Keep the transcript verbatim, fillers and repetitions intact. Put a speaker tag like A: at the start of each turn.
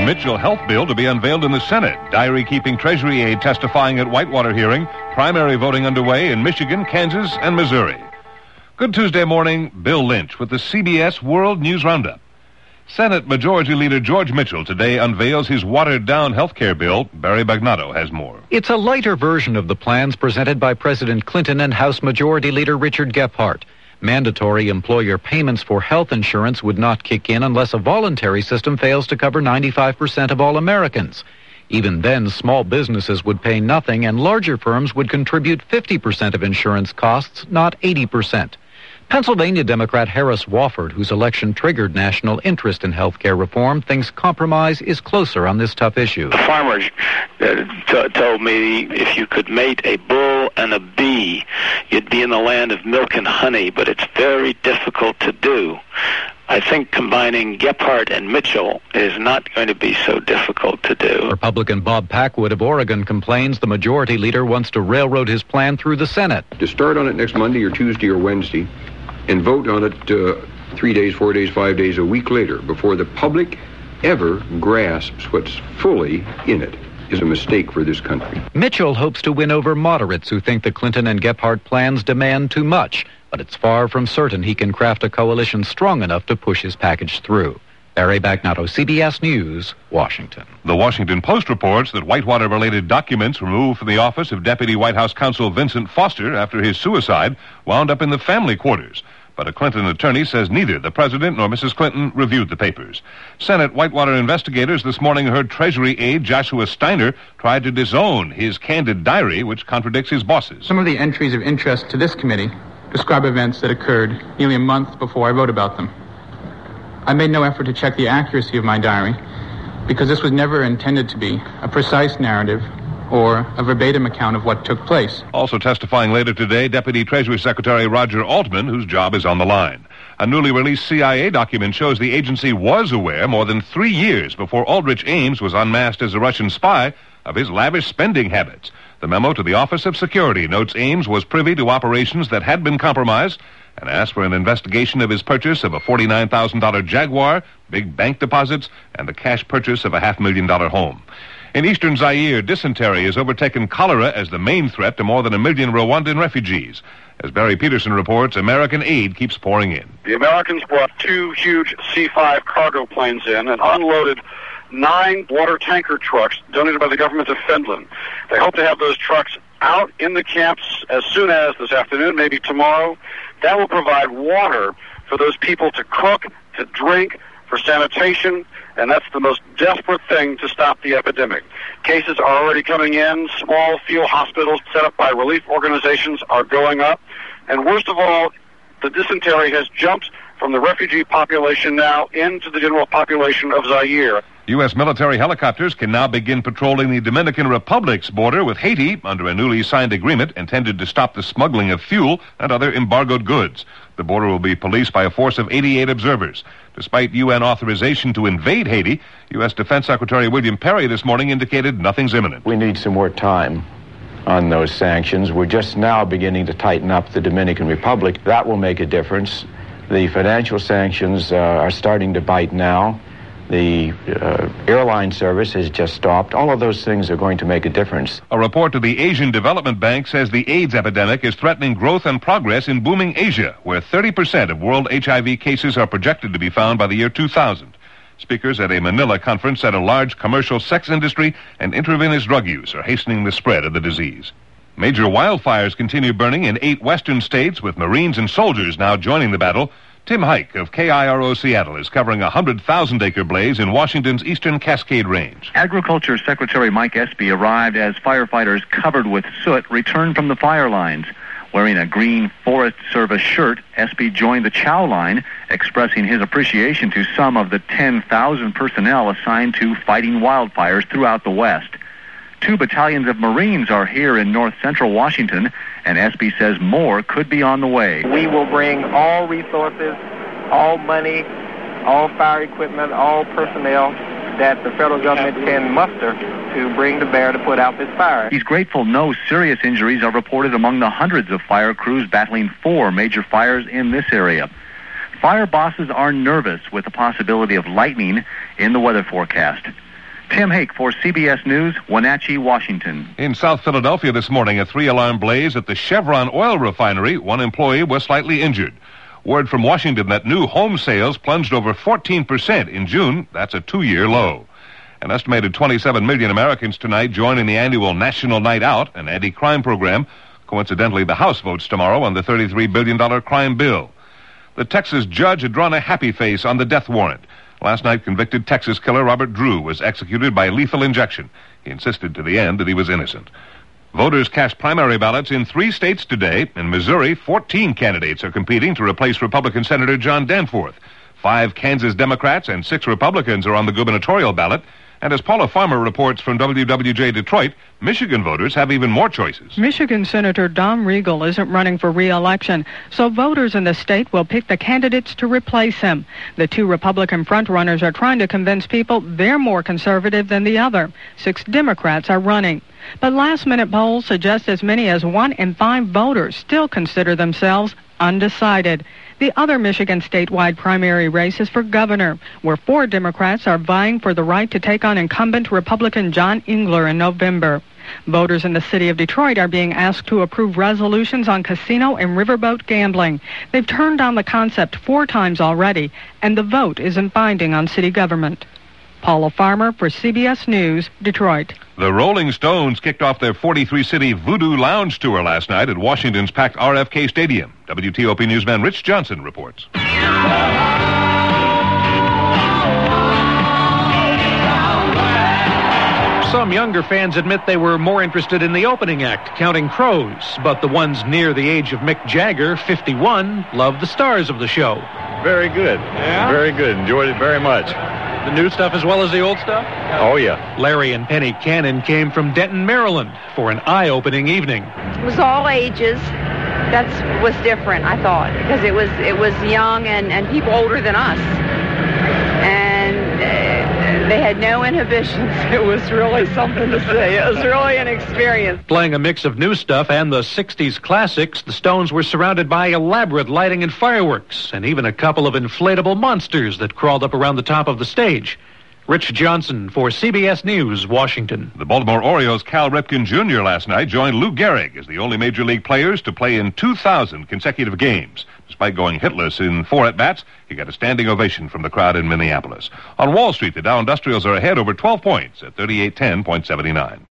A: Mitchell health bill to be unveiled in the Senate. Diary-keeping Treasury aide testifying at Whitewater hearing. Primary voting underway in Michigan, Kansas, and Missouri. Good Tuesday morning, Bill Lynch with the C B S World News Roundup. Senate Majority Leader George Mitchell today unveils his watered-down health care bill. Barry Bagnato has more.
B: It's a lighter version of the plans presented by President Clinton and House Majority Leader Richard Gephardt. Mandatory employer payments for health insurance would not kick in unless a voluntary system fails to cover ninety-five percent of all Americans. Even then, small businesses would pay nothing and larger firms would contribute fifty percent of insurance costs, not eighty percent. Pennsylvania Democrat Harris Wofford, whose election triggered national interest in health care reform, thinks compromise is closer on this tough issue.
C: The farmers uh, t- told me if you could mate a bull and a bee, you'd be in the land of milk and honey, but it's very difficult to do. I think combining Gephardt and Mitchell is not going to be so difficult to do.
B: Republican Bob Packwood of Oregon complains the majority leader wants to railroad his plan through the Senate.
D: To start on it next Monday or Tuesday or Wednesday and vote on it uh, three days, four days, five days, a week later before the public ever grasps what's fully in it is a mistake for this country.
B: Mitchell hopes to win over moderates who think the Clinton and Gephardt plans demand too much, but it's far from certain he can craft a coalition strong enough to push his package through. Barry Bagnato, C B S News, Washington.
A: The Washington Post reports that Whitewater-related documents removed from the office of Deputy White House Counsel Vincent Foster after his suicide wound up in the family quarters. But a Clinton attorney says neither the president nor Missus Clinton reviewed the papers. Senate Whitewater investigators this morning heard Treasury aide Joshua Steiner try to disown his candid diary, which contradicts his bosses.
E: Some of the entries of interest to this committee describe events that occurred nearly a month before I wrote about them. I made no effort to check the accuracy of my diary because this was never intended to be a precise narrative or a verbatim account of what took place.
A: Also testifying later today, Deputy Treasury Secretary Roger Altman, whose job is on the line. A newly released C I A document shows the agency was aware more than three years before Aldrich Ames was unmasked as a Russian spy of his lavish spending habits. The memo to the Office of Security notes Ames was privy to operations that had been compromised and asked for an investigation of his purchase of a forty-nine thousand dollars Jaguar, big bank deposits, and the cash purchase of a half-million dollar home. In eastern Zaire, dysentery has overtaken cholera as the main threat to more than a million Rwandan refugees. As Barry Peterson reports, American aid keeps pouring in.
F: The Americans brought two huge C five cargo planes in and unloaded nine water tanker trucks donated by the government of Finland. They hope to have those trucks out in the camps as soon as this afternoon, maybe tomorrow. That will provide water for those people to cook, to drink, for sanitation, and that's the most desperate thing to stop the epidemic. Cases are already coming in. Small field hospitals set up by relief organizations are going up. And worst of all, the dysentery has jumped from the refugee population now into the general population of Zaire.
A: U S military helicopters can now begin patrolling the Dominican Republic's border with Haiti under a newly signed agreement intended to stop the smuggling of fuel and other embargoed goods. The border will be policed by a force of eighty-eight observers. Despite U N authorization to invade Haiti, U S Defense Secretary William Perry this morning indicated nothing's imminent.
G: We need some more time on those sanctions. We're just now beginning to tighten up the Dominican Republic. That will make a difference. The financial sanctions uh, are starting to bite now. The uh, airline service has just stopped. All of those things are going to make a difference.
A: A report to the Asian Development Bank says the AIDS epidemic is threatening growth and progress in booming Asia, where thirty percent of world H I V cases are projected to be found by the year two thousand. Speakers at a Manila conference said a large commercial sex industry and intravenous drug use are hastening the spread of the disease. Major wildfires continue burning in eight western states, with Marines and soldiers now joining the battle. Tim Hike of K I R O Seattle is covering a one hundred thousand acre blaze in Washington's eastern Cascade Range.
H: Agriculture Secretary Mike Espy arrived as firefighters covered with soot returned from the fire lines. Wearing a green Forest Service shirt, Espy joined the chow line, expressing his appreciation to some of the ten thousand personnel assigned to fighting wildfires throughout the West. Two battalions of Marines are here in north central Washington, and Espy says more could be on the way.
I: We will bring all resources, all money, all fire equipment, all personnel that the federal government can muster to bring to bear to put out this fire.
H: He's grateful no serious injuries are reported among the hundreds of fire crews battling four major fires in this area. Fire bosses are nervous with the possibility of lightning in the weather forecast. Tim Hake for C B S News, Wenatchee, Washington.
A: In South Philadelphia this morning, a three-alarm blaze at the Chevron oil refinery. One employee was slightly injured. Word from Washington that new home sales plunged over fourteen percent in June. That's a two-year low. An estimated twenty-seven million Americans tonight join in the annual National Night Out, an anti-crime program. Coincidentally, the House votes tomorrow on the thirty-three billion dollars crime bill. The Texas judge had drawn a happy face on the death warrant. Last night, convicted Texas killer Robert Drew was executed by lethal injection. He insisted to the end that he was innocent. Voters cast primary ballots in three states today. In Missouri, fourteen candidates are competing to replace Republican Senator John Danforth. Five Kansas Democrats and six Republicans are on the gubernatorial ballot. And as Paula Farmer reports from W W J Detroit, Michigan voters have even more choices.
J: Michigan Senator Don Riegel isn't running for re-election, so voters in the state will pick the candidates to replace him. The two Republican frontrunners are trying to convince people they're more conservative than the other. Six Democrats are running. But last-minute polls suggest as many as one in five voters still consider themselves undecided. The other Michigan statewide primary race is for governor, where four Democrats are vying for the right to take on incumbent Republican John Engler in November. Voters in the city of Detroit are being asked to approve resolutions on casino and riverboat gambling. They've turned down the concept four times already, and the vote isn't binding on city government. Paula Farmer for C B S News, Detroit.
A: The Rolling Stones kicked off their forty-three city Voodoo Lounge tour last night at Washington's packed R F K Stadium. W T O P newsman Rich Johnson reports.
K: Some younger fans admit they were more interested in the opening act, Counting Crows, but the ones near the age of Mick Jagger, fifty-one, loved the stars of the show.
L: Very good. Yeah? Very good. Enjoyed it very much.
K: The new stuff as well as the old stuff?
L: Oh, yeah.
K: Larry and Penny Cannon came from Denton, Maryland for an eye-opening evening.
M: It was all ages. That was different, I thought, because it was it was young and, and people older than us. And uh, they had no inhibitions. It was really something to see. It was really an experience.
K: Playing a mix of new stuff and the sixties classics, the Stones were surrounded by elaborate lighting and fireworks, and even a couple of inflatable monsters that crawled up around the top of the stage. Rich Johnson for C B S News, Washington.
A: The Baltimore Orioles' Cal Ripken Junior last night joined Lou Gehrig as the only Major League players to play in two thousand consecutive games. Despite going hitless in four at-bats, he got a standing ovation from the crowd in Minneapolis. On Wall Street, the Dow Industrials are ahead over twelve points at thirty-eight ten point seven nine.